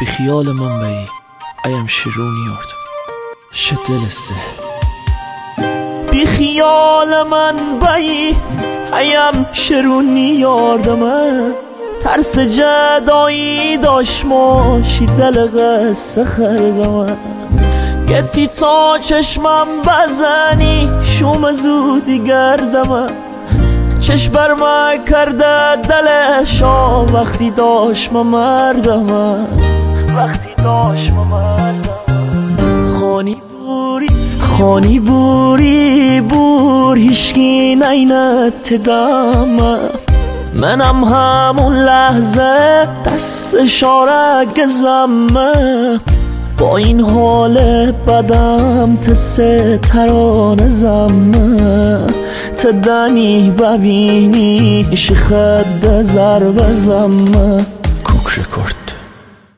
بخیال من بی ایم شیرونی یاردم شدلسه بخیال من بی ایم شیرونی یاردم ترس جدایی داشت ماشی دل قصه خردم گتی تا چشمم بزنی شوم زودی گردم چشم بر من کرده دلشا وقتی داشت مردم خانی بوری بور هیشگی نینت دم منم همون لحظه دست اشاره گزمه با این حال بدم تسه ترانه زمه تدنی ببینی شخد ضربه زمه